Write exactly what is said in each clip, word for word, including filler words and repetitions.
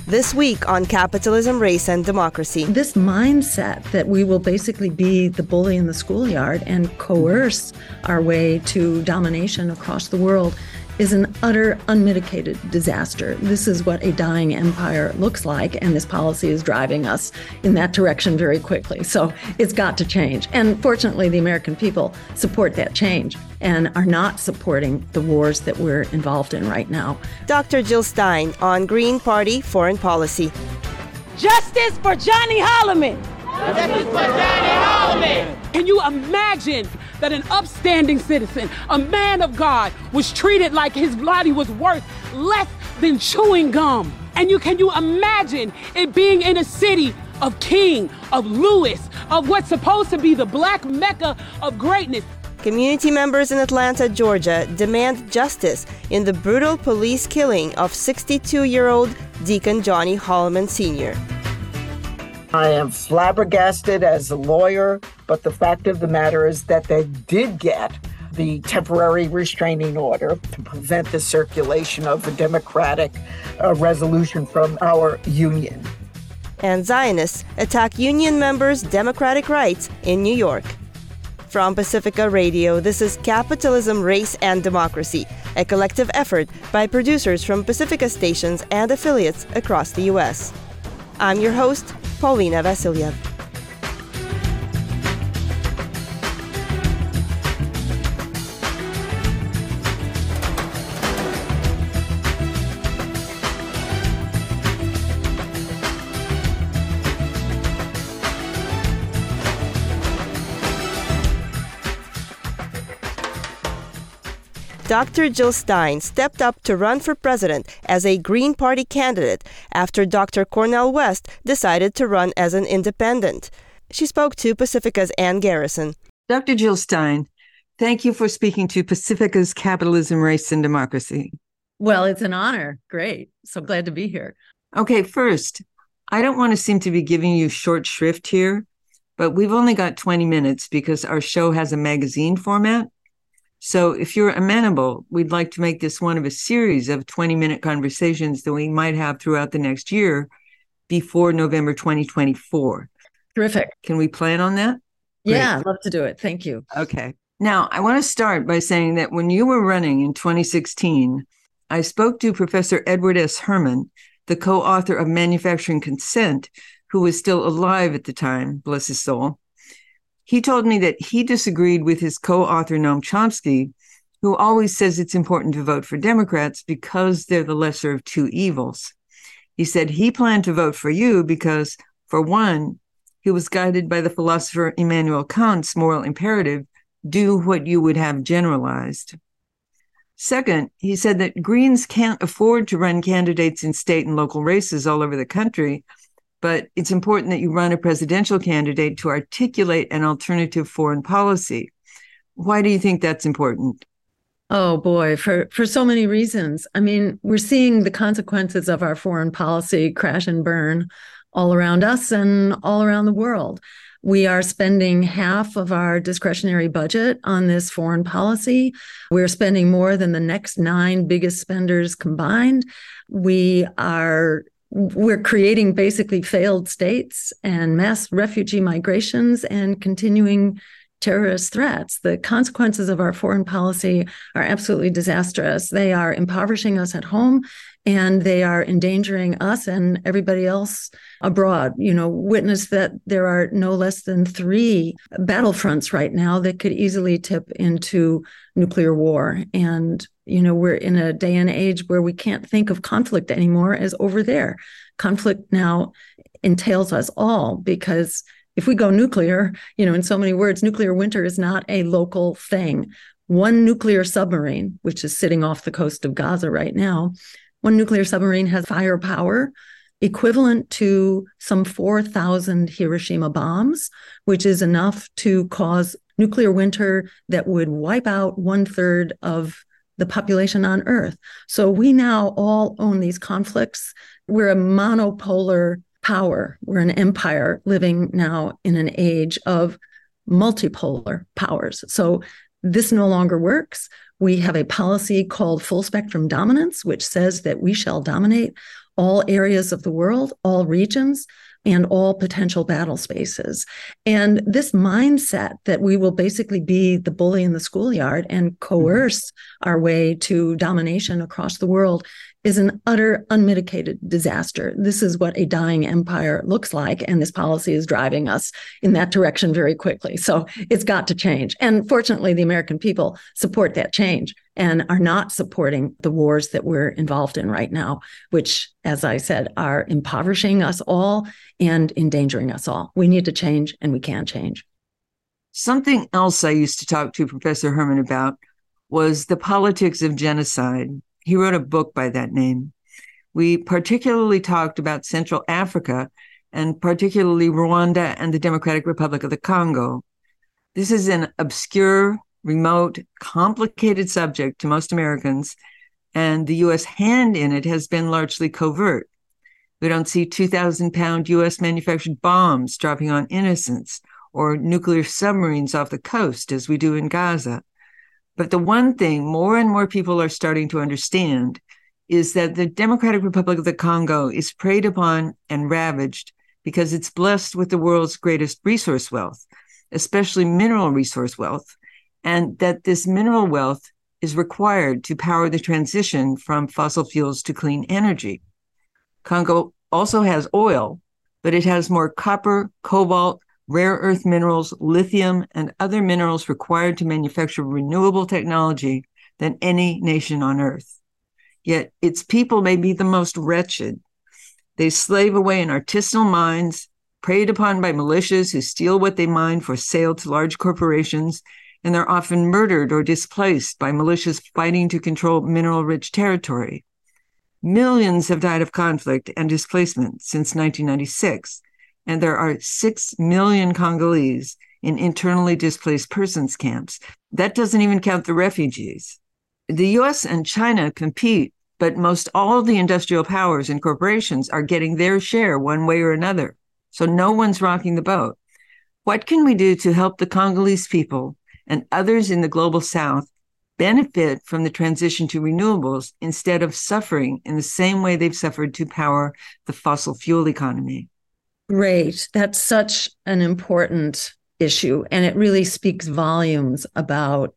This week on Capitalism, Race, and Democracy. This mindset that we will basically be the bully in the schoolyard and coerce our way to domination across the world is an utter, unmitigated disaster. This is what a dying empire looks like, and this policy is driving us in that direction very quickly. So it's got to change. And fortunately, the American people support that change and are not supporting the wars that we're involved in right now. Doctor Jill Stein on Green Party Foreign Policy. Justice for Johnny Holloman! Justice for Johnny Holloman! Can you imagine that an upstanding citizen, a man of God, was treated like his body was worth less than chewing gum? And you can you imagine it being in a city of King, of Lewis, of what's supposed to be the black mecca of greatness? Community members in Atlanta, Georgia demand justice in the brutal police killing of sixty-two-year-old Deacon Johnny Holloman Senior I am flabbergasted as a lawyer, but the fact of the matter is that they did get the temporary restraining order to prevent the circulation of a democratic uh, resolution from our union. And Zionists attack union members' democratic rights in New York. From Pacifica Radio, this is Capitalism, Race, and Democracy, a collective effort by producers from Pacifica stations and affiliates across the U S. I'm your host, Paulina Vasiliev. Doctor Jill Stein stepped up to run for president as a Green Party candidate after Doctor Cornel West decided to run as an independent. She spoke to Pacifica's Ann Garrison. Doctor Jill Stein, thank you for speaking to Pacifica's Capitalism, Race, and Democracy. Well, it's an honor. Great. So glad to be here. Okay, first, I don't want to seem to be giving you short shrift here, but we've only got twenty minutes because our show has a magazine format. So if you're amenable, we'd like to make this one of a series of twenty-minute conversations that we might have throughout the next year before November twenty twenty-four. Terrific. Can we plan on that? Yeah, Great. I'd love to do it. Thank you. Okay. Now, I want to start by saying that when you were running in twenty sixteen, I spoke to Professor Edward S. Herman, the co-author of Manufacturing Consent, who was still alive at the time, bless his soul. He told me that he disagreed with his co-author, Noam Chomsky, who always says it's important to vote for Democrats because they're the lesser of two evils. He said he planned to vote for you because, for one, he was guided by the philosopher Immanuel Kant's moral imperative, do what you would have generalized. Second, he said that Greens can't afford to run candidates in state and local races all over the country, but it's important that you run a presidential candidate to articulate an alternative foreign policy. Why do you think that's important? Oh, boy, for, for so many reasons. I mean, we're seeing the consequences of our foreign policy crash and burn all around us and all around the world. We are spending half of our discretionary budget on this foreign policy. We're spending more than the next nine biggest spenders combined. We are We're creating basically failed states and mass refugee migrations and continuing terrorist threats. The consequences of our foreign policy are absolutely disastrous. They are impoverishing us at home, and they are endangering us and everybody else abroad. You know, witness that there are no less than three battlefronts right now that could easily tip into nuclear war. And you know, we're in a day and age where we can't think of conflict anymore as over there. Conflict now entails us all, because if we go nuclear, you know, in so many words, nuclear winter is not a local thing. One nuclear submarine, which is sitting off the coast of Gaza right now, one nuclear submarine has firepower equivalent to some four thousand Hiroshima bombs, which is enough to cause nuclear winter that would wipe out one third of the population on Earth. So we now all own these conflicts. We're a monopolar power. We're an empire living now in an age of multipolar powers. So this no longer works. We have a policy called full spectrum dominance, which says that we shall dominate all areas of the world, all regions, and all potential battle spaces. And this mindset that we will basically be the bully in the schoolyard and coerce mm-hmm. our way to domination across the world is an utter unmitigated disaster. This is what a dying empire looks like, and this policy is driving us in that direction very quickly. So it's got to change. And fortunately, the American people support that change and are not supporting the wars that we're involved in right now, which, as I said, are impoverishing us all and endangering us all. We need to change, and we can change. Something else I used to talk to Professor Herman about was the politics of genocide. He wrote a book by that name. We particularly talked about Central Africa, and particularly Rwanda and the Democratic Republic of the Congo. This is an obscure, remote, complicated subject to most Americans, and the U S hand in it has been largely covert. We don't see two thousand pound U S manufactured bombs dropping on innocents or nuclear submarines off the coast as we do in Gaza. But the one thing more and more people are starting to understand is that the Democratic Republic of the Congo is preyed upon and ravaged because it's blessed with the world's greatest resource wealth, especially mineral resource wealth, and that this mineral wealth is required to power the transition from fossil fuels to clean energy. Congo also has oil, but it has more copper, cobalt, rare earth minerals, lithium, and other minerals required to manufacture renewable technology than any nation on earth. Yet its people may be the most wretched. They slave away in artisanal mines, preyed upon by militias who steal what they mine for sale to large corporations, and they're often murdered or displaced by militias fighting to control mineral-rich territory. Millions have died of conflict and displacement since nineteen ninety-six, and there are six million Congolese in internally displaced persons camps. That doesn't even count the refugees. The U S and China compete, but most all of the industrial powers and corporations are getting their share one way or another. So no one's rocking the boat. What can we do to help the Congolese people and others in the global South benefit from the transition to renewables instead of suffering in the same way they've suffered to power the fossil fuel economy? Great. That's such an important issue. And it really speaks volumes about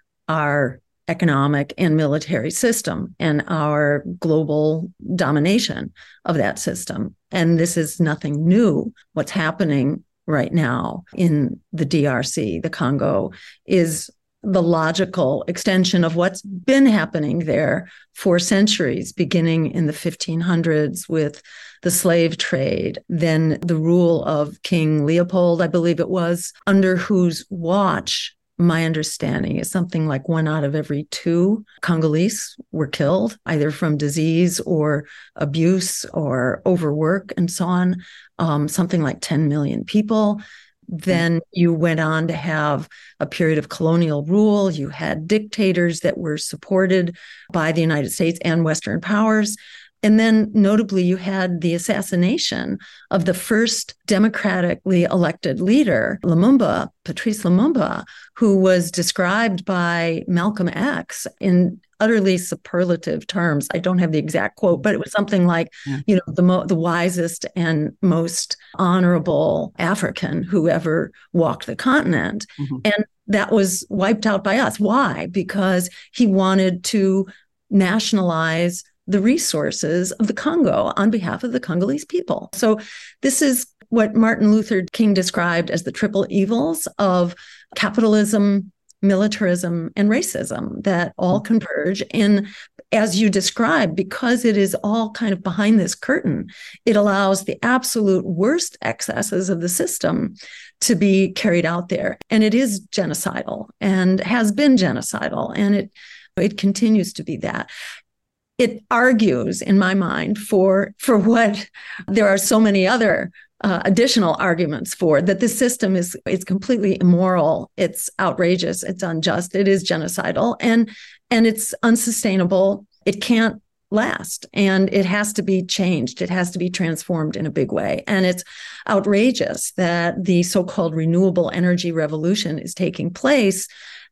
our economic and military system and our global domination of that system. And this is nothing new. What's happening right now in the D R C, the Congo, is the logical extension of what's been happening there for centuries, beginning in the fifteen hundreds with the slave trade, then the rule of King Leopold, I believe it was, under whose watch, my understanding is something like one out of every two Congolese were killed, either from disease or abuse or overwork and so on, um, something like ten million people. Then you went on to have a period of colonial rule. You had dictators that were supported by the United States and Western powers. And then notably, you had the assassination of the first democratically elected leader, Lumumba, Patrice Lumumba, who was described by Malcolm X in utterly superlative terms. I don't have the exact quote, but it was something like, yeah. you know, the mo- the wisest and most honorable African who ever walked the continent. Mm-hmm. And that was wiped out by us. Why? Because he wanted to nationalize the resources of the Congo on behalf of the Congolese people. So this is what Martin Luther King described as the triple evils of capitalism, militarism, and racism that all converge. And as you described, because it is all kind of behind this curtain, it allows the absolute worst excesses of the system to be carried out there. And it is genocidal and has been genocidal. And it, it continues to be that. It argues, in my mind, for, for what there are so many other uh, additional arguments for, that this system is it's completely immoral, it's outrageous, it's unjust, it is genocidal, and, and it's unsustainable. It can't last, and it has to be changed. It has to be transformed in a big way. And it's outrageous that the so-called renewable energy revolution is taking place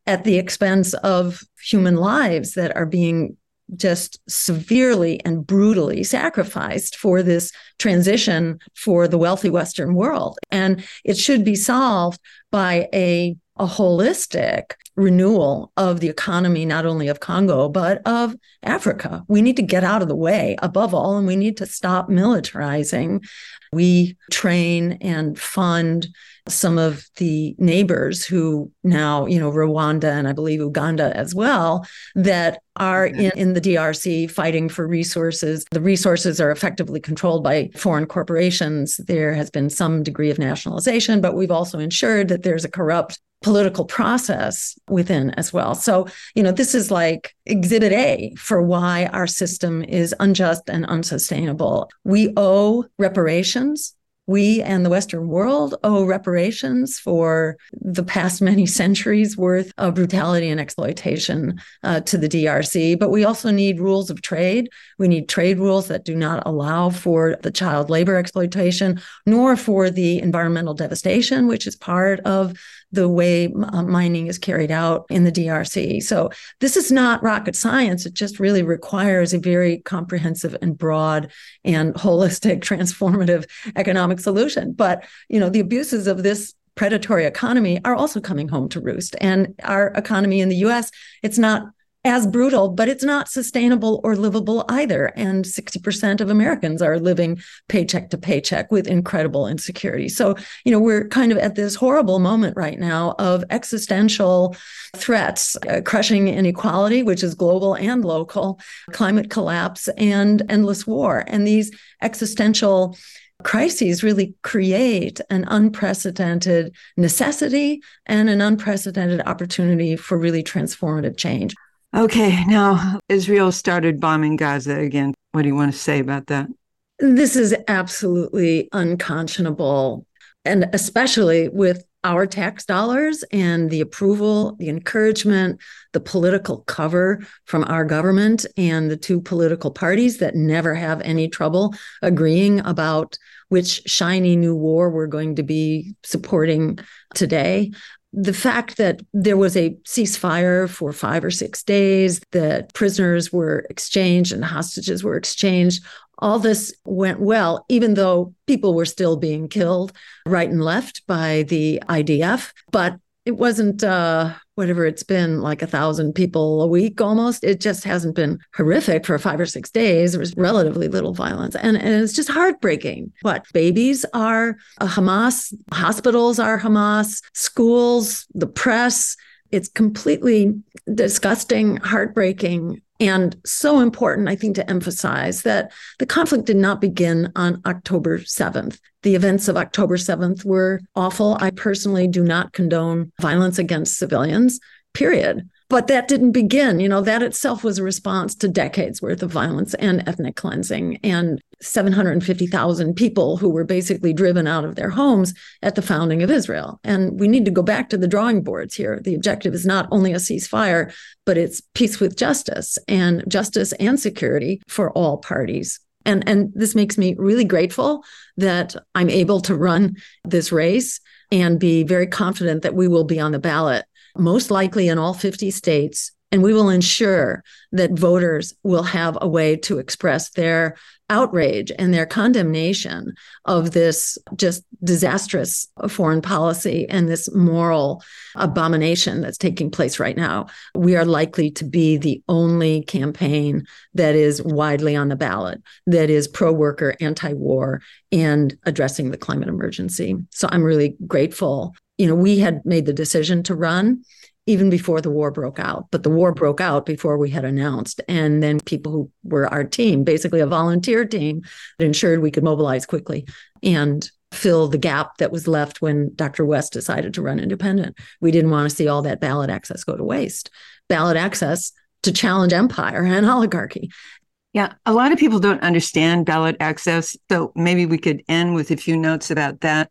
at the expense of human lives that are being just severely and brutally sacrificed for this transition for the wealthy Western world. And it should be solved by a, a holistic renewal of the economy, not only of Congo, but of Africa. We need to get out of the way, above all, and we need to stop militarizing. We train and fund some of the neighbors who now, you know, Rwanda and I believe Uganda as well, that are in, in the D R C fighting for resources. The resources are effectively controlled by foreign corporations. There has been some degree of nationalization, but we've also ensured that there's a corrupt political process within as well. So, you know, this is like exhibit A for why our system is unjust and unsustainable. We owe reparations. We and the Western world owe reparations for the past many centuries worth of brutality and exploitation uh, to the D R C. But we also need rules of trade. We need trade rules that do not allow for the child labor exploitation, nor for the environmental devastation, which is part of the way uh, mining is carried out in the D R C. So this is not rocket science. It just really requires a very comprehensive and broad and holistic, transformative economic solution. But, you know, the abuses of this predatory economy are also coming home to roost. And our economy in the U S, it's not as brutal, but it's not sustainable or livable either. And sixty percent of Americans are living paycheck to paycheck with incredible insecurity. So, you know, we're kind of at this horrible moment right now of existential threats, uh, crushing inequality, which is global and local, climate collapse, and endless war. And these existential crises really create an unprecedented necessity and an unprecedented opportunity for really transformative change. Okay, now Israel started bombing Gaza again. What do you want to say about that? This is absolutely unconscionable, and especially with our tax dollars and the approval, the encouragement, the political cover from our government and the two political parties that never have any trouble agreeing about which shiny new war we're going to be supporting today. The fact that there was a ceasefire for five or six days, that prisoners were exchanged and hostages were exchanged, all this went well, even though people were still being killed right and left by the I D F. But it wasn't uh, whatever it's been, like a thousand people a week almost. It just hasn't been horrific for five or six days. There was relatively little violence. And, and it's just heartbreaking. But babies are a Hamas, hospitals are Hamas, schools, the press. It's completely disgusting, heartbreaking, and so important, I think, to emphasize that the conflict did not begin on October seventh. The events of October seventh were awful. I personally do not condone violence against civilians, period. But that didn't begin. You know, that itself was a response to decades worth of violence and ethnic cleansing and seven hundred fifty thousand people who were basically driven out of their homes at the founding of Israel. And we need to go back to the drawing boards here. The objective is not only a ceasefire, but it's peace with justice and justice and security for all parties. And, and this makes me really grateful that I'm able to run this race and be very confident that we will be on the ballot, most likely in all fifty states, and we will ensure that voters will have a way to express their outrage and their condemnation of this just disastrous foreign policy and this moral abomination that's taking place right now. We are likely to be the only campaign that is widely on the ballot, that is pro-worker, anti-war, and addressing the climate emergency. So I'm really grateful. You know, we had made the decision to run even before the war broke out. But the war broke out before we had announced. And then people who were our team, basically a volunteer team, that ensured we could mobilize quickly and fill the gap that was left when Doctor West decided to run independent. We didn't want to see all that ballot access go to waste. Ballot access to challenge empire and oligarchy. Yeah, a lot of people don't understand ballot access. So maybe we could end with a few notes about that.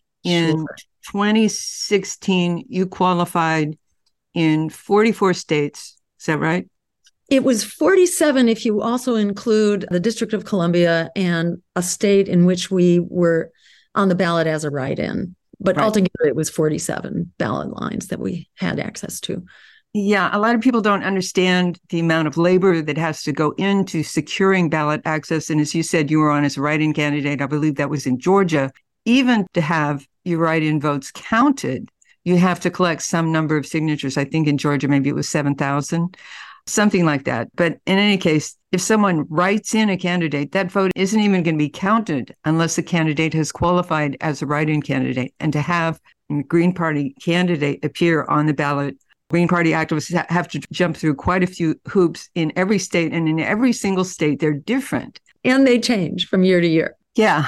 In sure. twenty sixteen, you qualified in forty-four states. Is that right? It was forty-seven if you also include the District of Columbia and a state in which we were on the ballot as a write-in. But Right. altogether, it was forty-seven ballot lines that we had access to. Yeah, a lot of people don't understand the amount of labor that has to go into securing ballot access. And as you said, you were on as a write-in candidate. I believe that was in Georgia. Even to have your write-in votes counted, you have to collect some number of signatures. I think in Georgia, maybe it was seven thousand, something like that. But in any case, if someone writes in a candidate, that vote isn't even going to be counted unless the candidate has qualified as a write-in candidate. And to have a Green Party candidate appear on the ballot, Green Party activists have to jump through quite a few hoops in every state. And in every single state, they're different. And they change from year to year. Yeah.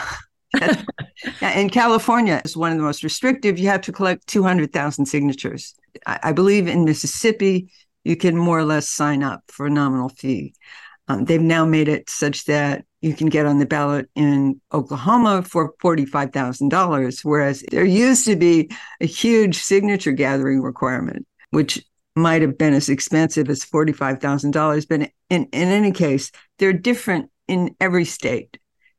In California, it's one of the most restrictive. You have to collect two hundred thousand signatures. I, I believe in Mississippi, you can more or less sign up for a nominal fee. Um, they've now made it such that you can get on the ballot in Oklahoma for forty-five thousand dollars, whereas there used to be a huge signature gathering requirement, which might have been as expensive as forty-five thousand dollars. But in, in any case, they're different in every state.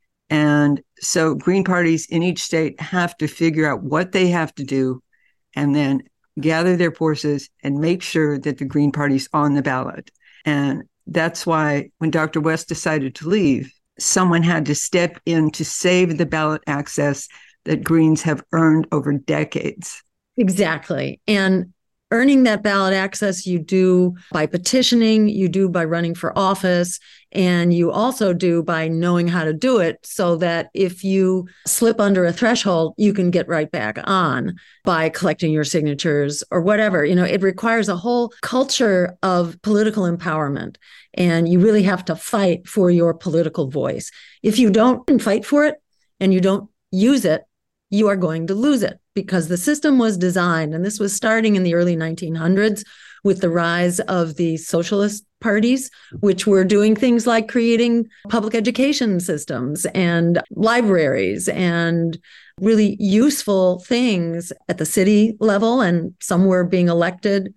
And so Green parties in each state have to figure out what they have to do and then gather their forces and make sure that the Green Party's on the ballot. And that's why when Doctor West decided to leave, someone had to step in to save the ballot access that Greens have earned over decades. Exactly. And earning that ballot access, you do by petitioning, you do by running for office, and you also do by knowing how to do it so that if you slip under a threshold, you can get right back on by collecting your signatures or whatever. You know, it requires a whole culture of political empowerment, and you really have to fight for your political voice. If you don't fight for it and you don't use it, you are going to lose it, because the system was designed, and this was starting in the early nineteen hundreds with the rise of the socialist parties, which were doing things like creating public education systems and libraries and really useful things at the city level, and some were being elected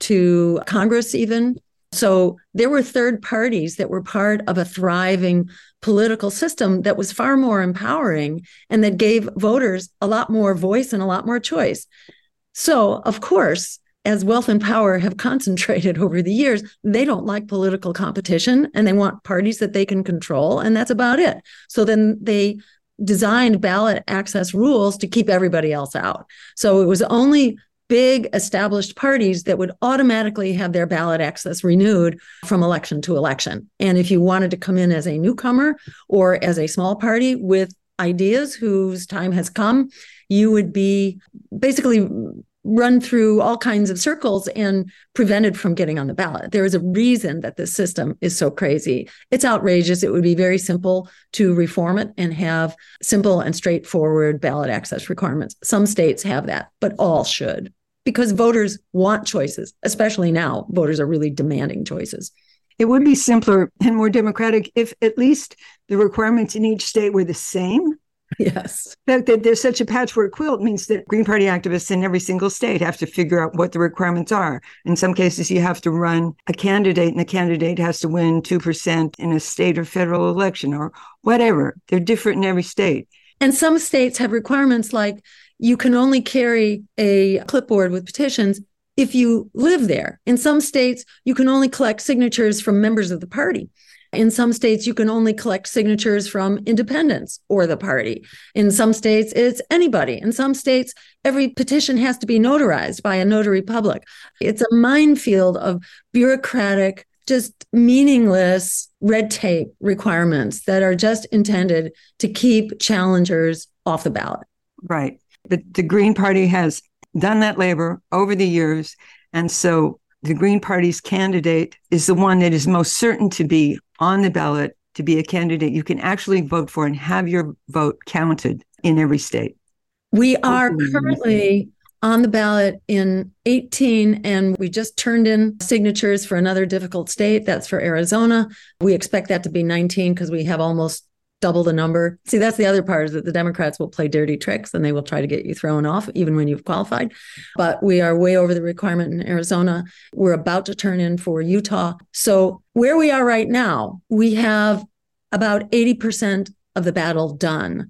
to Congress even. So there were third parties that were part of a thriving political system that was far more empowering and that gave voters a lot more voice and a lot more choice. So, of course, as wealth and power have concentrated over the years, they don't like political competition and they want parties that they can control, and that's about it. So then they designed ballot access rules to keep everybody else out. So it was only big established parties that would automatically have their ballot access renewed from election to election. And if you wanted to come in as a newcomer or as a small party with ideas whose time has come, you would be basically run through all kinds of circles and prevented from getting on the ballot. There is a reason that this system is so crazy. It's outrageous. It would be very simple to reform it and have simple and straightforward ballot access requirements. Some states have that, but all should, because voters want choices, especially now. Voters are really demanding choices. It would be simpler and more democratic if at least the requirements in each state were the same. Yes. The fact that there's such a patchwork quilt means that Green Party activists in every single state have to figure out what the requirements are. In some cases, you have to run a candidate, and the candidate has to win two percent in a state or federal election or whatever. They're different in every state. And some states have requirements like you can only carry a clipboard with petitions if you live there. In some states, you can only collect signatures from members of the party. In some states, you can only collect signatures from independents or the party. In some states, it's anybody. In some states, every petition has to be notarized by a notary public. It's a minefield of bureaucratic, just meaningless red tape requirements that are just intended to keep challengers off the ballot. Right. The, the Green Party has done that labor over the years. And so the Green Party's candidate is the one that is most certain to be on the ballot, to be a candidate you can actually vote for and have your vote counted in every state. We are currently on the ballot in eighteen, and we just turned in signatures for another difficult state. That's for Arizona. We expect that to be nineteen because we have almost double the number. See, that's the other part, is that the Democrats will play dirty tricks and they will try to get you thrown off even when you've qualified. But we are way over the requirement in Arizona. We're about to turn in for Utah. So where we are right now, we have about eighty percent of the battle done.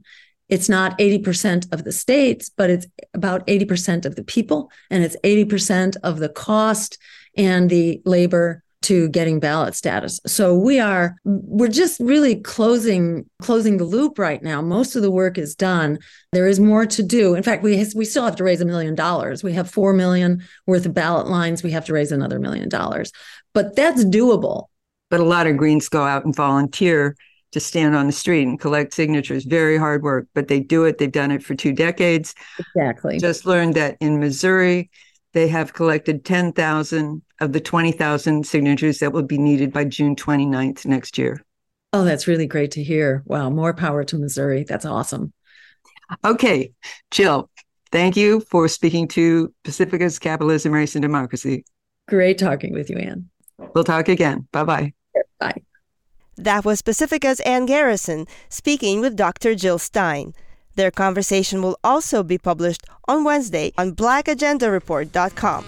It's not eighty percent of the states, but it's about eighty percent of the people, and it's eighty percent of the cost and the labor to getting ballot status. So we are, we're just really closing closing the loop right now. Most of the work is done. There is more to do. In fact, we we still have to raise a million dollars. We have four million worth of ballot lines. We have to raise another million dollars, but that's doable. But a lot of Greens go out and volunteer to stand on the street and collect signatures. Very hard work, but they do it. They've done it for two decades. Exactly. Just learned that in Missouri, they have collected ten thousand of the twenty thousand signatures that will be needed by June twenty-ninth next year. Oh, that's really great to hear. Wow, more power to Missouri. That's awesome. Okay, Jill, thank you for speaking to Pacifica's Capitalism, Race, and Democracy. Great talking with you, Ann. We'll talk again. Bye-bye. Bye. That was Pacifica's Ann Garrison speaking with Doctor Jill Stein. Their conversation will also be published on Wednesday on black agenda report dot com.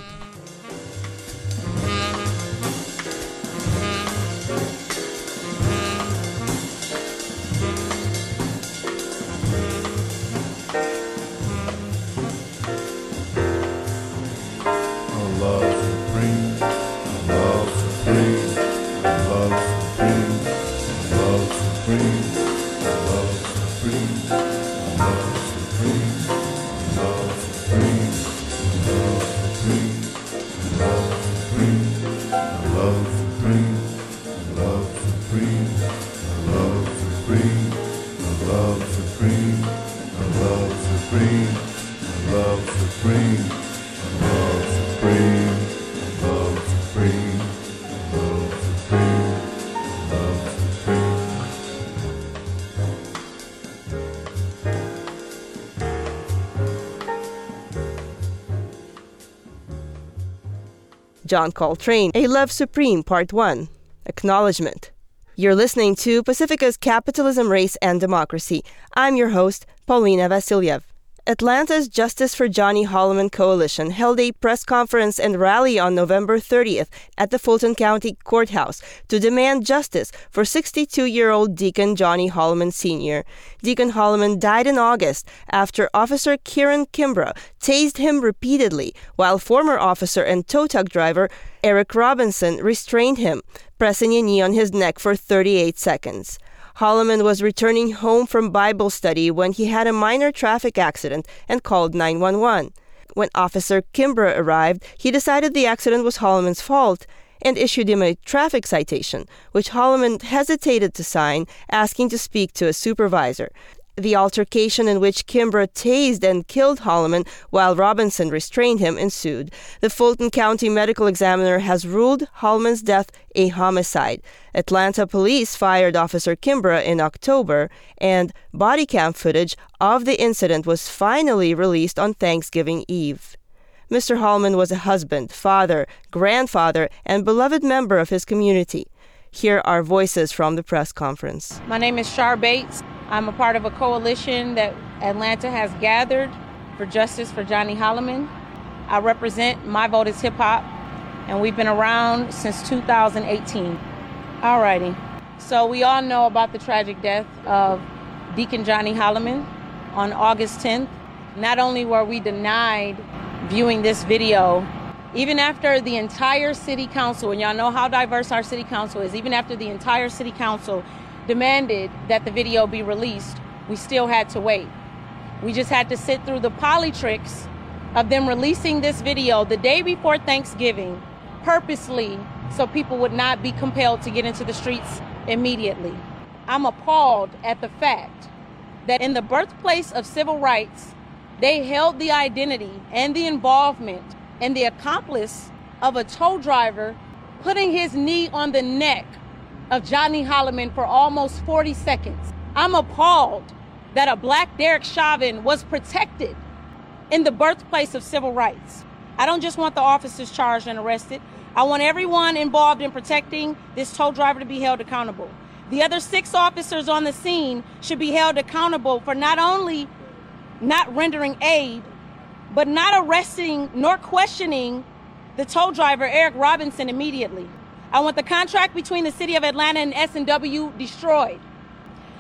John Coltrane, A Love Supreme, Part one, Acknowledgement. You're listening to Pacifica's Capitalism, Race, and Democracy. I'm your host, Paulina Vasiliev. Atlanta's Justice for Johnny Holloman Coalition held a press conference and rally on November thirtieth at the Fulton County Courthouse to demand justice for sixty-two-year-old Deacon Johnny Holloman Senior Deacon Holloman died in August after Officer Kieran Kimbrough tased him repeatedly, while former officer and tow truck driver Eric Robinson restrained him, pressing a knee on his neck for thirty-eight seconds. Holloman was returning home from Bible study when he had a minor traffic accident and called nine one one. When Officer Kimbrough arrived, he decided the accident was Holloman's fault and issued him a traffic citation, which Holloman hesitated to sign, asking to speak to a supervisor. The altercation in which Kimbrough tased and killed Holloman while Robinson restrained him ensued. The Fulton County Medical Examiner has ruled Holloman's death a homicide. Atlanta police fired Officer Kimbrough in October, and body cam footage of the incident was finally released on Thanksgiving Eve. Mister Holloman was a husband, father, grandfather, and beloved member of his community. Here are voices from the press conference. My name is Char Bates. I'm a part of a coalition that Atlanta has gathered for justice for Johnny Holloman. I represent My Vote is Hip Hop, and we've been around since two thousand eighteen. All righty. So we all know about the tragic death of Deacon Johnny Holloman on August tenth. Not only were we denied viewing this video, even after the entire city council, and y'all know how diverse our city council is, even after the entire city council demanded that the video be released, we still had to wait. We just had to sit through the politricks of them releasing this video the day before Thanksgiving, purposely so people would not be compelled to get into the streets immediately. I'm appalled at the fact that in the birthplace of civil rights, they held the identity and the involvement and the accomplice of a tow driver putting his knee on the neck of Johnny Holloman for almost forty seconds. I'm appalled that a black Derek Chauvin was protected in the birthplace of civil rights. I don't just want the officers charged and arrested. I want everyone involved in protecting this tow driver to be held accountable. The other six officers on the scene should be held accountable for not only not rendering aid, but not arresting nor questioning the tow driver, Eric Robinson, immediately. I want the contract between the City of Atlanta and S and W destroyed.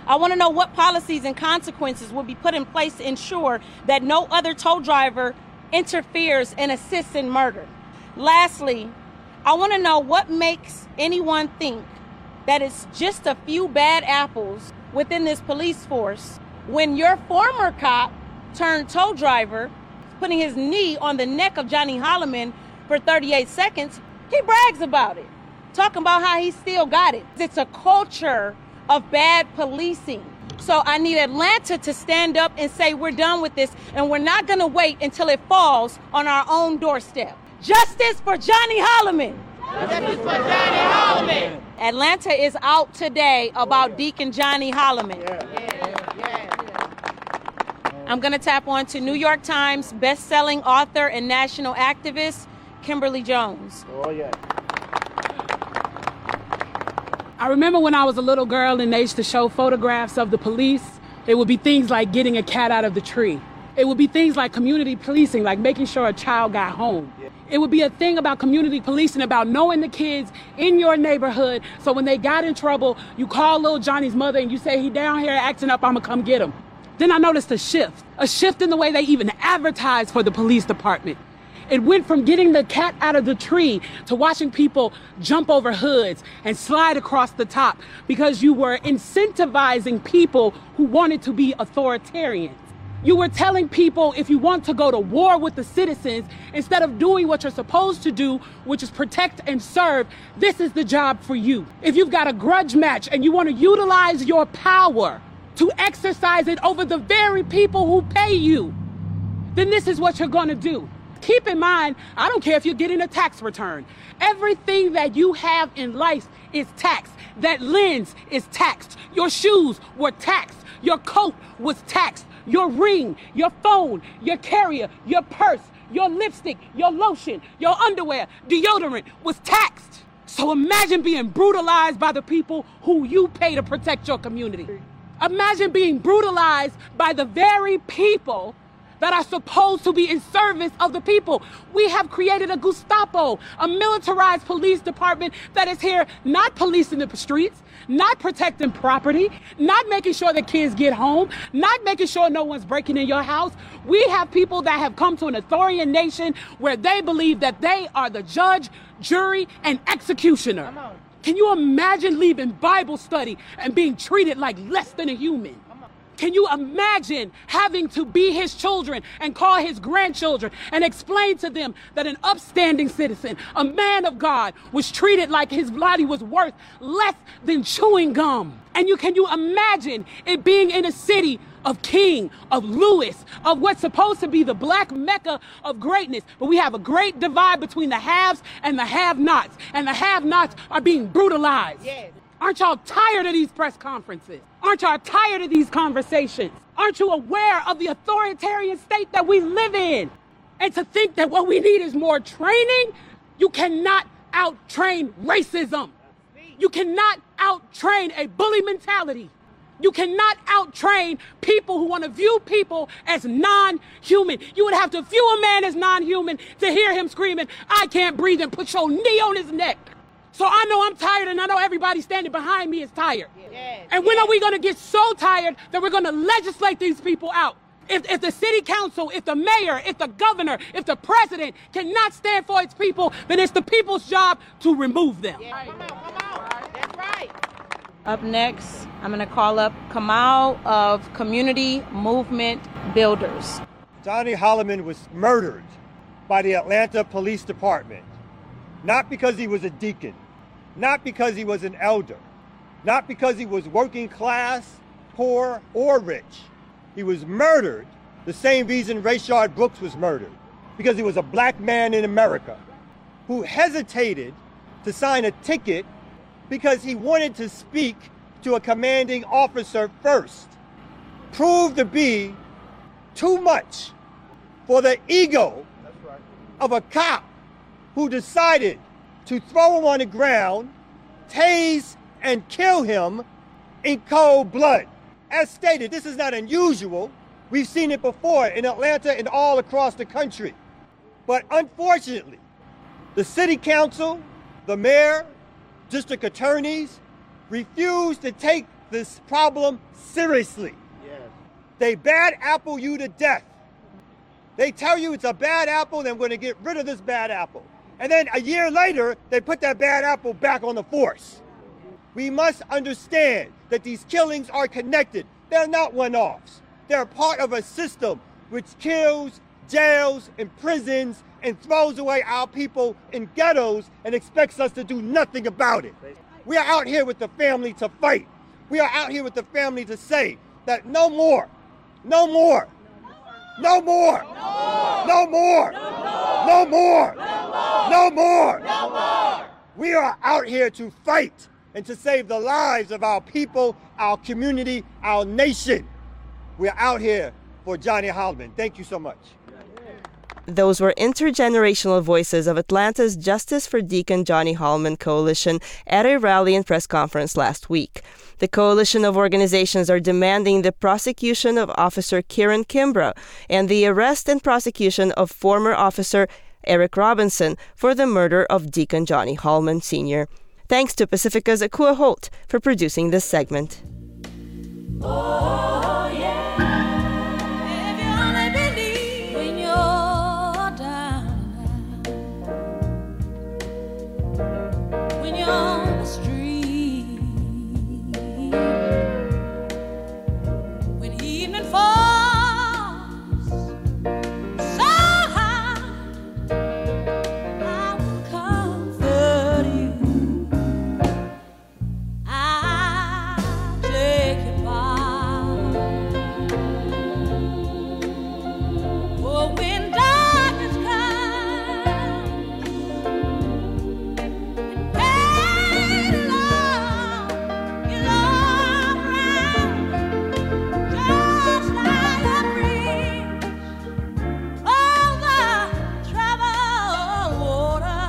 I want to know what policies and consequences will be put in place to ensure that no other tow driver interferes and assists in murder. Lastly, I want to know what makes anyone think that it's just a few bad apples within this police force when your former cop turned tow driver, putting his knee on the neck of Johnny Holloman for thirty-eight seconds, he brags about it, talking about how he still got it. It's a culture of bad policing. So I need Atlanta to stand up and say we're done with this, and we're not going to wait until it falls on our own doorstep. Justice for Johnny Holloman. Justice for Johnny Holloman. Atlanta is out today about Deacon Johnny Holloman. Yeah, yeah. I'm going to tap on to New York Times best-selling author and national activist, Kimberly Jones. Oh, yeah. I remember when I was a little girl and they used to show photographs of the police. It would be things like getting a cat out of the tree. It would be things like community policing, like making sure a child got home. Yeah. It would be a thing about community policing, about knowing the kids in your neighborhood. So when they got in trouble, you call little Johnny's mother and you say, he down here acting up, I'ma come get him. Then I noticed a shift, a shift in the way they even advertise for the police department. It went from getting the cat out of the tree to watching people jump over hoods and slide across the top because you were incentivizing people who wanted to be authoritarians. You were telling people if you want to go to war with the citizens, instead of doing what you're supposed to do, which is protect and serve, this is the job for you. If you've got a grudge match and you want to utilize your power to exercise it over the very people who pay you, then this is what you're going to do. Keep in mind, I don't care if you're getting a tax return. Everything that you have in life is taxed. That lens is taxed. Your shoes were taxed. Your coat was taxed. Your ring, your phone, your carrier, your purse, your lipstick, your lotion, your underwear, deodorant was taxed. So imagine being brutalized by the people who you pay to protect your community. Imagine being brutalized by the very people that are supposed to be in service of the people. We have created a Gestapo, a militarized police department that is here not policing the streets, not protecting property, not making sure the kids get home, not making sure no one's breaking in your house. We have people that have come to an authoritarian nation where they believe that they are the judge, jury, and executioner. Can you imagine leaving Bible study and being treated like less than a human? Can you imagine having to be his children and call his grandchildren and explain to them that an upstanding citizen, a man of God, was treated like his body was worth less than chewing gum? And you can you imagine it being in a city of King, of Lewis, of what's supposed to be the black mecca of greatness, but we have a great divide between the haves and the have-nots, and the have-nots are being brutalized. Yes. Aren't y'all tired of these press conferences? Aren't y'all tired of these conversations? Aren't you aware of the authoritarian state that we live in? And to think that what we need is more training? You cannot out-train racism. You cannot out-train a bully mentality. You cannot out-train people who want to view people as non-human. You would have to view a man as non-human to hear him screaming, I can't breathe, and put your knee on his neck. So I know I'm tired, and I know everybody standing behind me is tired. Yes, and when yes. are we going to get so tired that we're going to legislate these people out? If, if the city council, if the mayor, if the governor, if the president cannot stand for its people, then it's the people's job to remove them. Yeah, come on, come on. That's right. Up next, I'm going to call up Kamal of Community Movement Builders. Johnny Holloman was murdered by the Atlanta Police Department, not because he was a deacon, not because he was an elder, not because he was working class, poor, or rich. He was murdered the same reason Rayshard Brooks was murdered, because he was a black man in America who hesitated to sign a ticket because he wanted to speak to a commanding officer first. Proved to be too much for the ego of a cop who decided to throw him on the ground, tase, and kill him in cold blood. As stated, this is not unusual. We've seen it before in Atlanta and all across the country. But unfortunately, the city council, the mayor, district attorneys refuse to take this problem seriously. Yes. They bad apple you to death. They tell you it's a bad apple, and they're going to get rid of this bad apple. And then a year later, they put that bad apple back on the force. We must understand that these killings are connected. They're not one-offs. They're part of a system which kills, jails, imprisons, and throws away our people in ghettos and expects us to do nothing about it. We are out here with the family to fight. We are out here with the family to say that no more, no more, no more, no more, no more, no more. We are out here to fight and to save the lives of our people, our community, our nation. We are out here for Johnny Holloman. Thank you so much. Those were intergenerational voices of Atlanta's Justice for Deacon Johnny Holloman Coalition at a rally and press conference last week. The coalition of organizations are demanding the prosecution of Officer Kieran Kimbrough and the arrest and prosecution of former officer Eric Robinson for the murder of Deacon Johnny Holloman Senior Thanks to Pacifica's Akua Holt for producing this segment. Oh, yeah. If you only believe when you're down, when you're on the street, when evening falls so high, I will comfort you. I'll take you by. Oh, when darkness comes and pain alone, you'll all around just like a breeze over troubled water.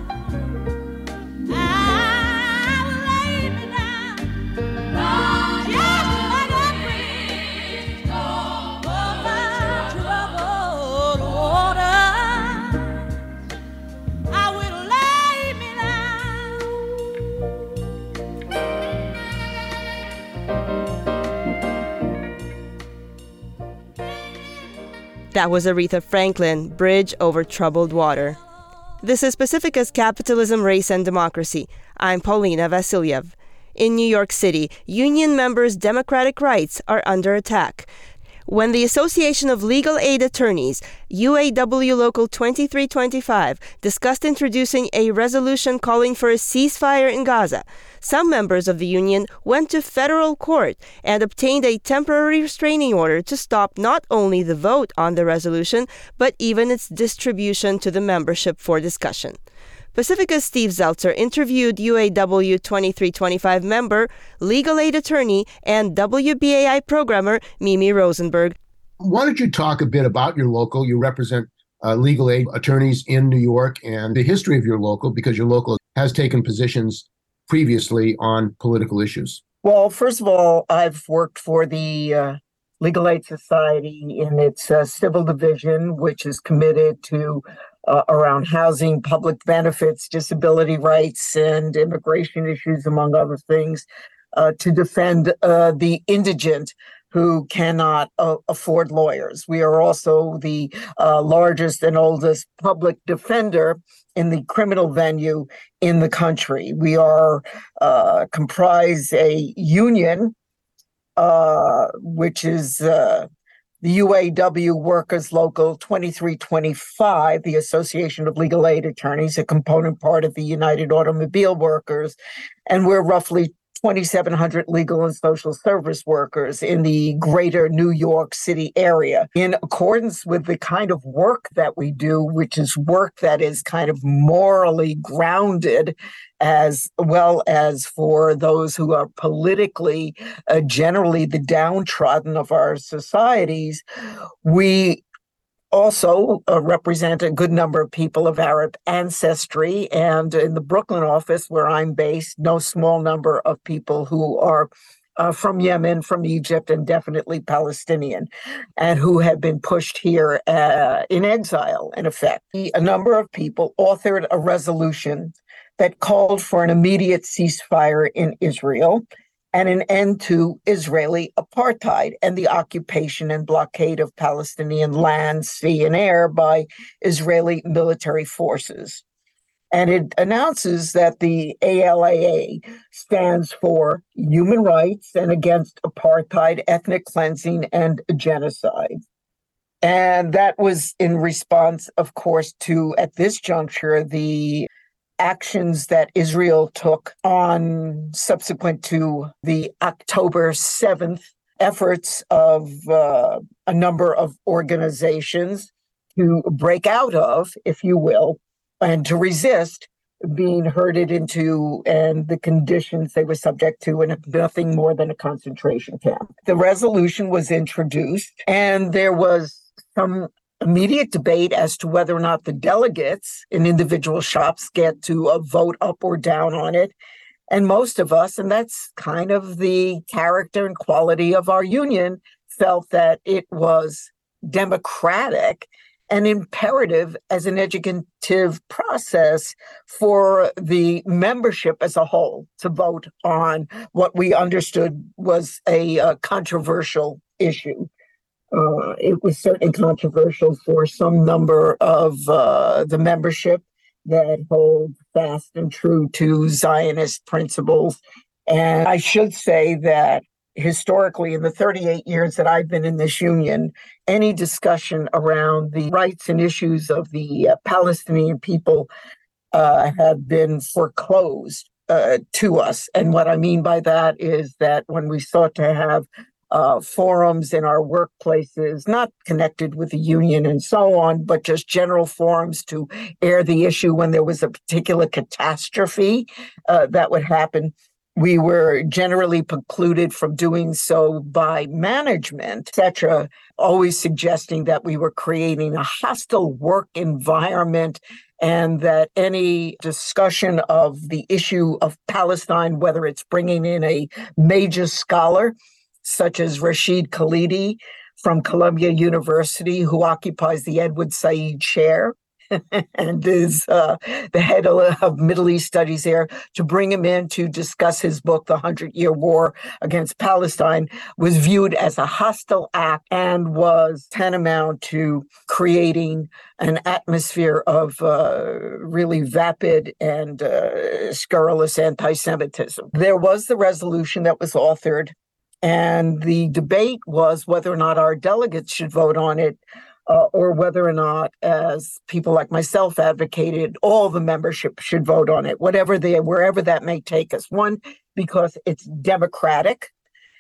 I will lay me down just like a breeze over troubled water. I will lay me That was Aretha Franklin, Bridge Over Troubled Water. This is Pacifica's Capitalism, Race, and Democracy. I'm Paulina Vasiliev. In New York City, union members' democratic rights are under attack. When the Association of Legal Aid Attorneys, U A W Local twenty-three twenty-five, discussed introducing a resolution calling for a ceasefire in Gaza, some members of the union went to federal court and obtained a temporary restraining order to stop not only the vote on the resolution, but even its distribution to the membership for discussion. Pacifica's Steve Zeltzer interviewed U A W twenty-three twenty-five member, legal aid attorney, and W B A I programmer Mimi Rosenberg. Why don't you talk a bit about your local? You represent uh, legal aid attorneys in New York and the history of your local, because your local has taken positions previously on political issues. Well, first of all, I've worked for the uh, Legal Aid Society in its uh, civil division, which is committed to uh, around housing, public benefits, disability rights, and immigration issues, among other things, uh, to defend uh, the indigent who cannot uh, afford lawyers. We are also the uh, largest and oldest public defender in the criminal venue in the country. We are uh, comprise a union, uh, which is uh, the U A W Workers Local twenty-three twenty-five, the Association of Legal Aid Attorneys, a component part of the United Automobile Workers, and we're roughly twenty-seven hundred legal and social service workers in the greater New York City area. In accordance with the kind of work that we do, which is work that is kind of morally grounded, as well as for those who are politically uh, generally the downtrodden of our societies, we also uh, represent a good number of people of Arab ancestry, and in the Brooklyn office where I'm based, no small number of people who are uh, from Yemen, from Egypt, and definitely Palestinian, and who have been pushed here uh, in exile, in effect. A number of people authored a resolution that called for an immediate ceasefire in Israel and an end to Israeli apartheid and the occupation and blockade of Palestinian land, sea, and air by Israeli military forces. And it announces that the A L A A stands for human rights and against apartheid, ethnic cleansing, and genocide. And that was in response, of course, to, at this juncture, the actions that Israel took on subsequent to the October seventh efforts of uh, a number of organizations to break out of, if you will, and to resist being herded into and the conditions they were subject to in nothing more than a concentration camp. The resolution was introduced, and there was some immediate debate as to whether or not the delegates in individual shops get to uh, vote up or down on it. And most of us, and that's kind of the character and quality of our union, felt that it was democratic and imperative as an educative process for the membership as a whole to vote on what we understood was a uh, controversial issue. Uh, it was certainly controversial for some number of uh, the membership that hold fast and true to Zionist principles. And I should say that historically, in the thirty-eight years that I've been in this union, any discussion around the rights and issues of the uh, Palestinian people uh, have been foreclosed uh, to us. And what I mean by that is that when we sought to have uh, forums in our workplaces, not connected with the union and so on, but just general forums to air the issue when there was a particular catastrophe uh, that would happen, we were generally precluded from doing so by management, et cetera, always suggesting that we were creating a hostile work environment and that any discussion of the issue of Palestine, whether it's bringing in a major scholar such as Rashid Khalidi from Columbia University, who occupies the Edward Said Chair, and is uh, the head of, of Middle East Studies there, to bring him in to discuss his book, The Hundred-Year War Against Palestine, was viewed as a hostile act and was tantamount to creating an atmosphere of uh, really vapid and uh, scurrilous anti-Semitism. There was the resolution that was authored, and the debate was whether or not our delegates should vote on it, Uh, or whether or not, as people like myself advocated, all the membership should vote on it, whatever they, wherever that may take us. One, because it's democratic,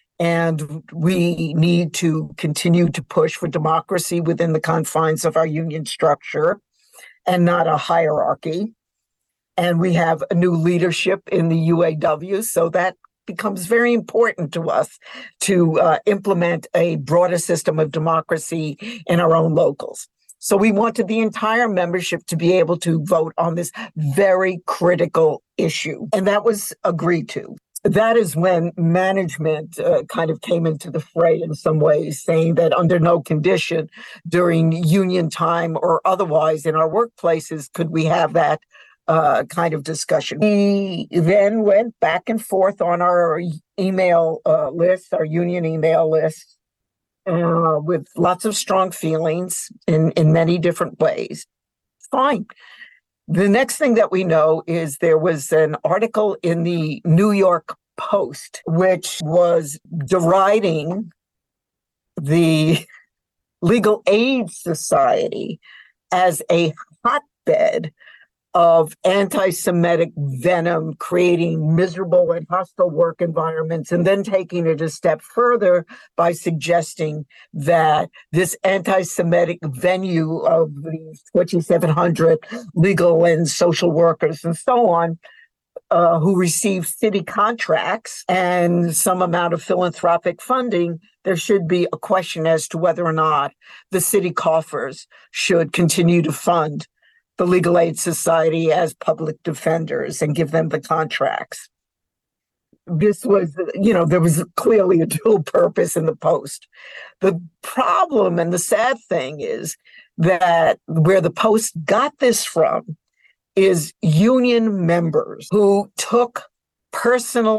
and we need to continue to push for democracy within the confines of our union structure and not a hierarchy. And we have a new leadership in the U A W, so that becomes very important to us to uh, implement a broader system of democracy in our own locals. So we wanted the entire membership to be able to vote on this very critical issue, and that was agreed to. That is when management uh, kind of came into the fray in some ways, saying that under no condition during union time or otherwise in our workplaces could we have that Uh, kind of discussion. We then went back and forth on our email uh, list, our union email list, uh, with lots of strong feelings in, in many different ways. Fine. The next thing that we know is there was an article in the New York Post, which was deriding the Legal Aid Society as a hotbed of anti-Semitic venom, creating miserable and hostile work environments, and then taking it a step further by suggesting that this anti-Semitic venue of the twenty-seven hundred legal and social workers and so on, uh, who receive city contracts and some amount of philanthropic funding, there should be a question as to whether or not the city coffers should continue to fund the Legal Aid Society as public defenders and give them the contracts. This was, you know, there was clearly a dual purpose in the Post. The problem and the sad thing is that where the Post got this from is union members who took personal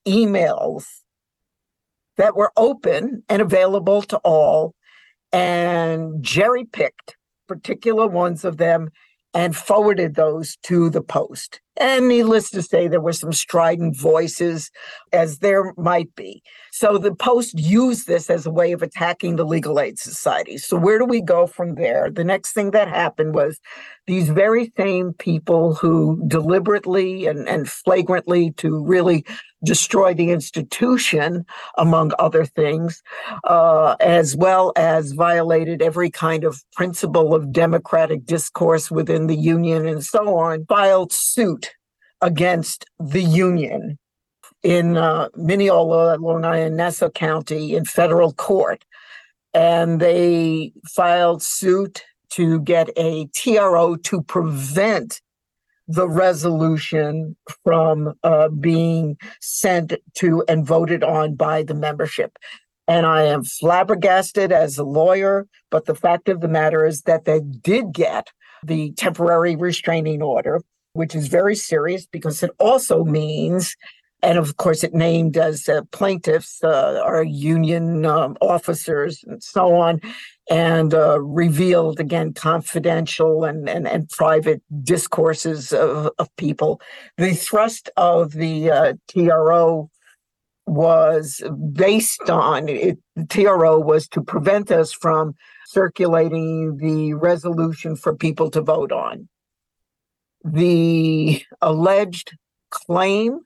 emails that were open and available to all and cherry-picked particular ones of them and forwarded those to the Post. And needless to say, there were some strident voices, as there might be. So the Post used this as a way of attacking the Legal Aid Society. So where do we go from there? The next thing that happened was these very same people who deliberately and, and flagrantly to really destroy the institution, among other things, uh, as well as violated every kind of principle of democratic discourse within the union and so on, filed suit against the union in uh, Mineola, Long Island, Nassau County in federal court. And they filed suit to get a T R O to prevent the resolution from uh, being sent to and voted on by the membership. And I am flabbergasted as a lawyer, but the fact of the matter is that they did get the temporary restraining order, which is very serious because it also means, and of course it named as uh, plaintiffs uh, are union um, officers and so on, and uh, revealed, again, confidential and, and, and private discourses of, of people. The thrust of the uh, T R O was based on, it, the T R O was to prevent us from circulating the resolution for people to vote on. The alleged claim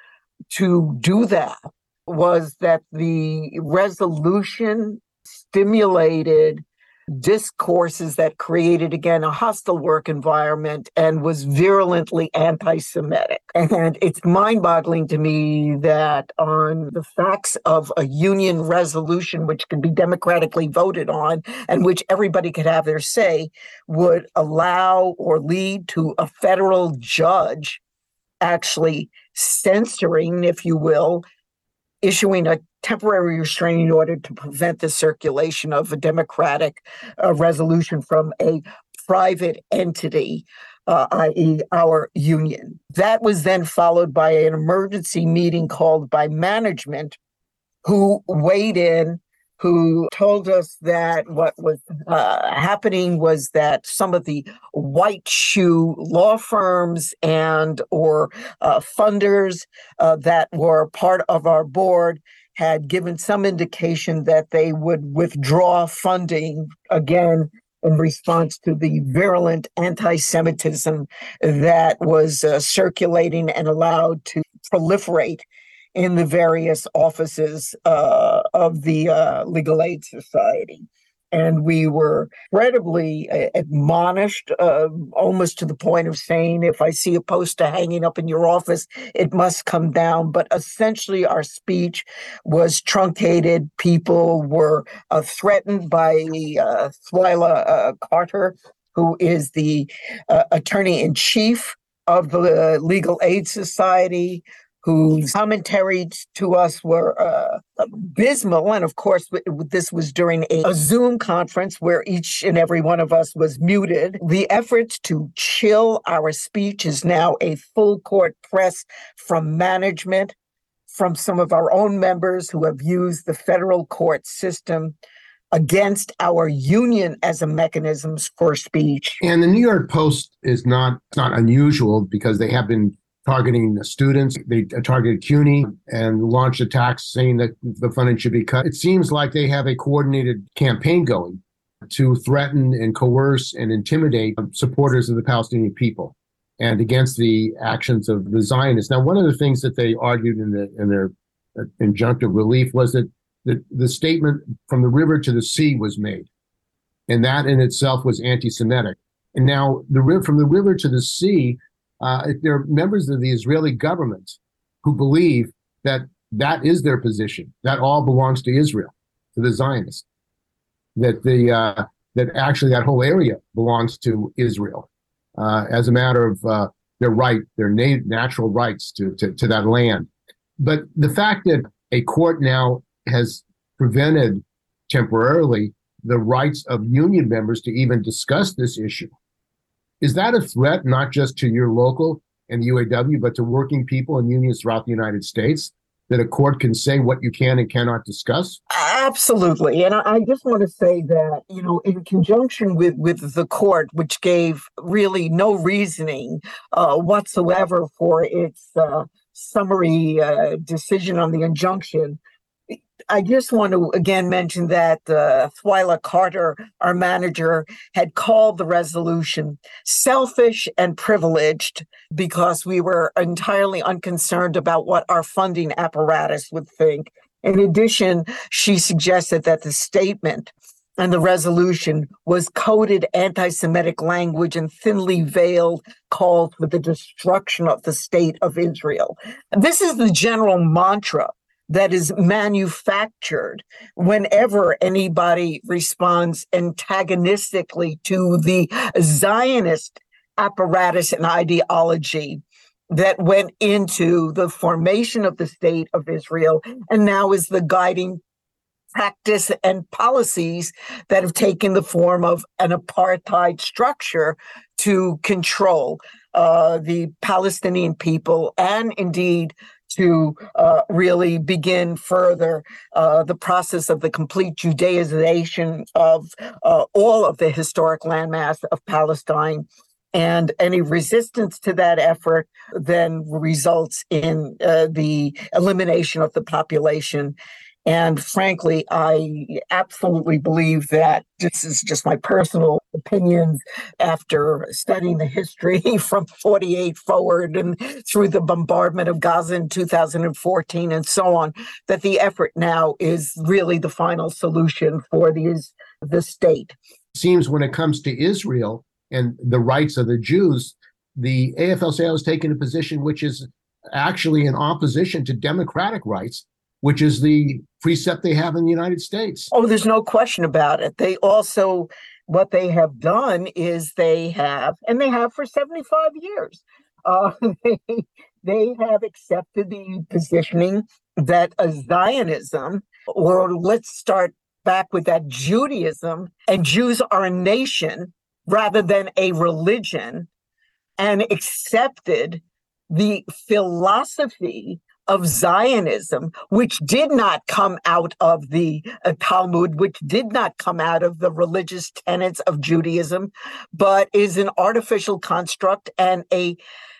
to do that was that the resolution stimulated discourses that created, again, a hostile work environment and was virulently anti-Semitic. And it's mind-boggling to me that on the facts of a union resolution, which can be democratically voted on and which everybody could have their say, would allow or lead to a federal judge actually censoring, if you will, issuing a temporary restraining order to prevent the circulation of a democratic uh, resolution from a private entity, uh, that is our union. That was then followed by an emergency meeting called by management, who weighed in, who told us that what was uh, happening was that some of the white shoe law firms and or uh, funders uh, that were part of our board had given some indication that they would withdraw funding, again, in response to the virulent anti-Semitism that was uh, circulating and allowed to proliferate in the various offices uh, of the uh, Legal Aid Society. And we were incredibly uh, admonished, uh, almost to the point of saying, if I see a poster hanging up in your office, it must come down. But essentially, our speech was truncated. People were uh, threatened by uh, Twyla uh, Carter, who is the uh, attorney-in-chief of the Legal Aid Society, whose commentaries to us were uh, abysmal. And of course, this was during a, a Zoom conference where each and every one of us was muted. The effort to chill our speech is now a full court press from management, from some of our own members who have used the federal court system against our union as a mechanism for speech. And the New York Post is not, not unusual because they have been targeting the students. They targeted CUNY and launched attacks saying that the funding should be cut. It seems like they have a coordinated campaign going to threaten and coerce and intimidate supporters of the Palestinian people and against the actions of the Zionists. Now, one of the things that they argued in, the, in their injunctive relief was that the, the statement from the river to the sea was made. And that in itself was anti-Semitic. And now the from the river to the sea, Uh, there are members of the Israeli government who believe that that is their position, that all belongs to Israel, to the Zionists, that the uh, that actually that whole area belongs to Israel uh, as a matter of uh, their right, their na- natural rights to, to, to that land. But the fact that a court now has prevented temporarily the rights of union members to even discuss this issue, is that a threat not just to your local and the U A W, but to working people and unions throughout the United States? that a court can say what you can and cannot discuss? Absolutely. And I, I just want to say that, you know, in conjunction with, with the court, which gave really no reasoning uh, whatsoever for its uh, summary uh, decision on the injunction, I just want to again mention that uh, Thwyla Carter, our manager, had called the resolution selfish and privileged because we were entirely unconcerned about what our funding apparatus would think. In addition, she suggested that the statement and the resolution was coded anti-Semitic language and thinly veiled calls for the destruction of the state of Israel. This is the general mantra that is manufactured whenever anybody responds antagonistically to the Zionist apparatus and ideology that went into the formation of the state of Israel and now is the guiding practice and policies that have taken the form of an apartheid structure to control uh, the Palestinian people and indeed to uh, really begin further uh, the process of the complete Judaization of uh, all of the historic landmass of Palestine. And any resistance to that effort then results in uh, the elimination of the population. And frankly, I absolutely believe that this is just my personal opinions after studying the history from forty-eight forward and through the bombardment of Gaza in two thousand fourteen and so on, that the effort now is really the final solution for these, the state. It seems when it comes to Israel and the rights of the Jews, the A F L C I O has taken a position which is actually in opposition to democratic rights, which is the precept they have in the United States. Oh, there's no question about it. They also, what they have done is they have, and they have for seventy-five years, uh, they, they have accepted the positioning that a Zionism, or let's start back with that Judaism, and Jews are a nation rather than a religion, and accepted the philosophy of Zionism, which did not come out of the uh, Talmud, which did not come out of the religious tenets of Judaism, but is an artificial construct and a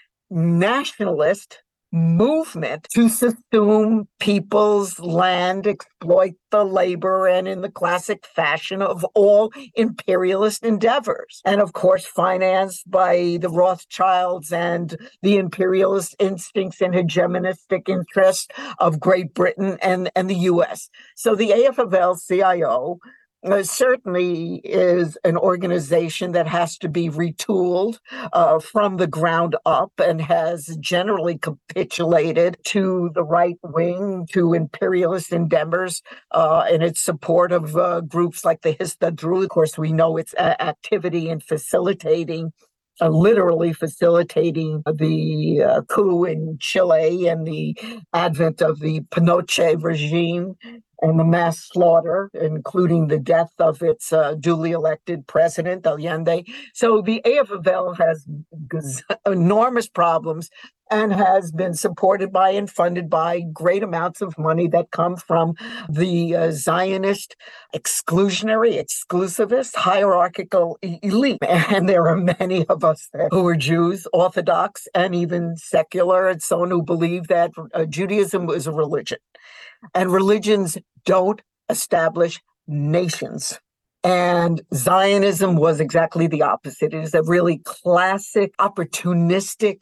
nationalist movement to subsume people's land, exploit the labor, and in the classic fashion of all imperialist endeavors. And of course, financed by the Rothschilds and the imperialist instincts and hegemonistic interests of Great Britain and, and the U S. So the A F L C I O Uh, certainly is an organization that has to be retooled uh, from the ground up and has generally capitulated to the right wing, to imperialist endeavors uh, in its support of uh, groups like the Histadrut. Of course, we know its uh, activity in facilitating Uh, literally facilitating the uh, coup in Chile and the advent of the Pinochet regime and the mass slaughter, including the death of its uh, duly elected president, Allende. So the A F L has g- enormous problems and has been supported by and funded by great amounts of money that come from the uh, Zionist, exclusionary, exclusivist, hierarchical e- elite. And there are many of us there who are Jews, Orthodox, and even secular, and so on, who believe that uh, Judaism is a religion. And religions don't establish nations. And Zionism was exactly the opposite. It is a really classic, opportunistic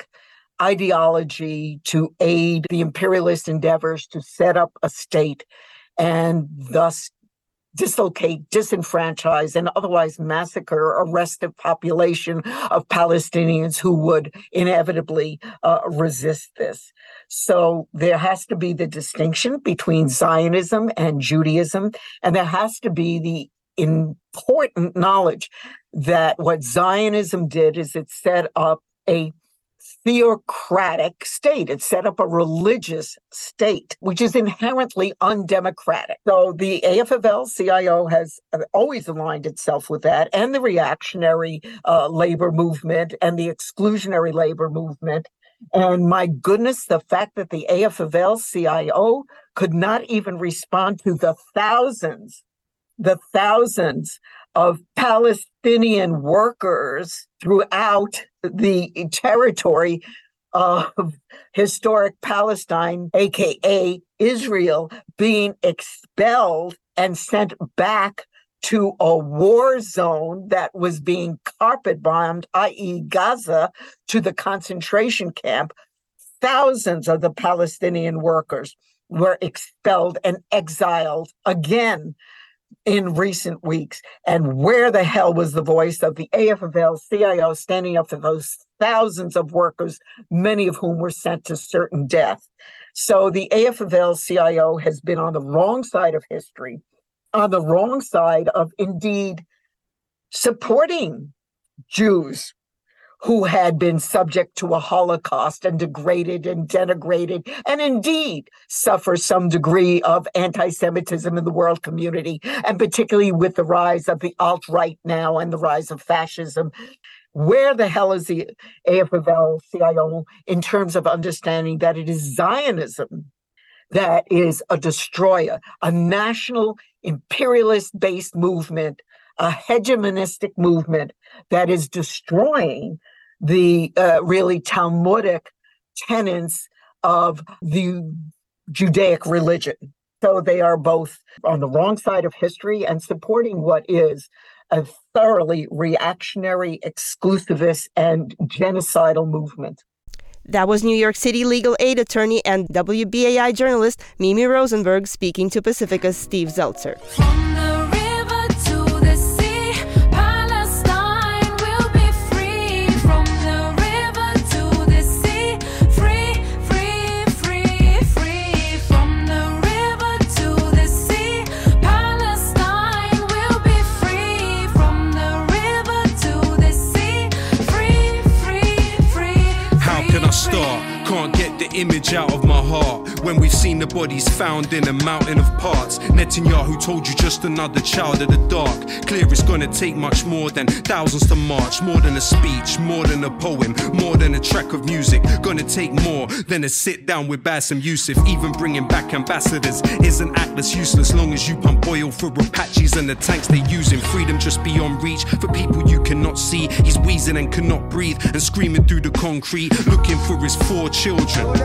ideology to aid the imperialist endeavors to set up a state and thus dislocate, disenfranchise, and otherwise massacre a restive population of Palestinians who would inevitably uh, resist this. So there has to be the distinction between Zionism and Judaism, and there has to be the important knowledge that what Zionism did is it set up a theocratic state. It set up a religious state, which is inherently undemocratic. So the A F L C I O has always aligned itself with that, and the reactionary uh, labor movement and the exclusionary labor movement. And my goodness, the fact that the A F of L C I O could not even respond to the thousands, the thousands of Palestinian workers throughout the territory of historic Palestine, aka Israel, being expelled and sent back to a war zone that was being carpet bombed, that is. Gaza, to the concentration camp. Thousands of the Palestinian workers were expelled and exiled again in recent weeks. And where the hell was the voice of the A F of L C I O standing up for those thousands of workers, many of whom were sent to certain death? So the A F of L C I O has been on the wrong side of history, on the wrong side of indeed supporting Jews who had been subject to a Holocaust and degraded and denigrated, and indeed suffer some degree of anti-Semitism in the world community, and particularly with the rise of the alt-right now and the rise of fascism. Where the hell is the A F of L C I O in terms of understanding that it is Zionism that is a destroyer, a national imperialist-based movement, a hegemonistic movement that is destroying the uh, really Talmudic tenets of the Judaic religion. So they are both on the wrong side of history and supporting what is a thoroughly reactionary, exclusivist, and genocidal movement. That was New York City legal aid attorney and W B A I journalist Mimi Rosenberg speaking to Pacifica's Steve Zeltzer. From the river to the sea, Palestine will be free. From the river to the sea, free, free, free, free. From the river to the sea, Palestine will be free. From the river to the sea, free, free, free. How can I start? Can't get the image out of my heart when we've seen the bodies found in a mountain of parts. Netanyahu told you just another child of the dark. Clear it's gonna take much more than thousands to march, more than a speech, more than a poem, more than a track of music. Gonna take more than a sit down with Bassem Youssef. Even bringing back ambassadors is an act that's useless long as you pump oil for Apaches and the tanks they using. Freedom just beyond reach for people you cannot see. He's wheezing and cannot breathe and screaming through the concrete, looking for his four children.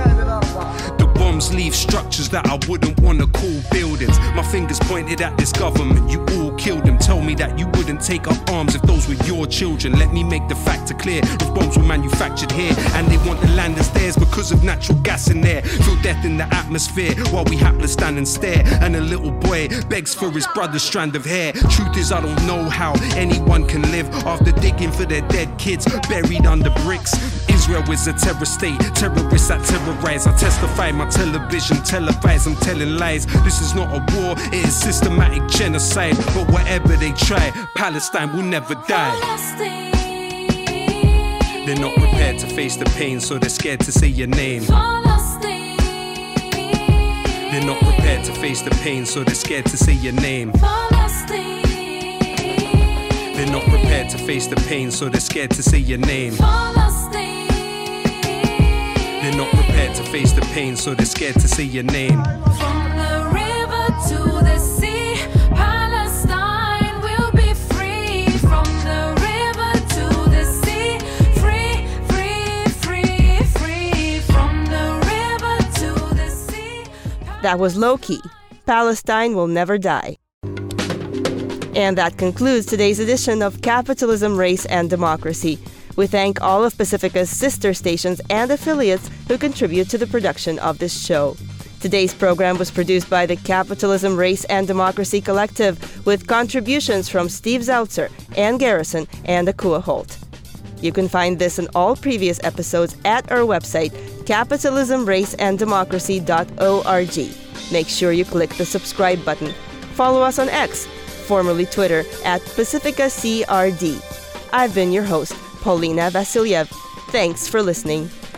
The bombs leave structures that I wouldn't want to call buildings. My fingers pointed at this government, you all killed them. Tell me that you wouldn't take up arms if those were your children. Let me make the factor clear. If bombs were manufactured here and they want the land as theirs because of natural gas in there, feel death in the atmosphere while we hapless stand and stare. And a little boy begs for his brother's strand of hair. Truth is I don't know how anyone can live after digging for their dead kids buried under bricks. Israel is a terror state, terrorists that terrorize. I testify my television, televise, I'm telling lies. This is not a war, it is systematic genocide. But whatever they try, Palestine will never die. They're not prepared to face the pain, so they're scared to say your name. They're not prepared to face the pain, so they're scared to say your name. They're not prepared to face the pain, so they're scared to say your name. They're not prepared to face the pain, so they're scared to say your name. From the river to the sea, Palestine will be free. From the river to the sea, free, free, free, free. From the river to the sea. That was Low Key. Palestine will never die. And that concludes today's edition of Capitalism, Race, and Democracy. We thank all of Pacifica's sister stations and affiliates who contribute to the production of this show. Today's program was produced by the Capitalism, Race, and Democracy Collective with contributions from Steve Zeltzer, Ann Garrison, and Akua Holt. You can find this and all previous episodes at our website, capitalism race and democracy dot org. Make sure you click the subscribe button. Follow us on X, formerly Twitter, at Pacifica C R D. I've been your host, Paulina Vasiliev. Thanks for listening.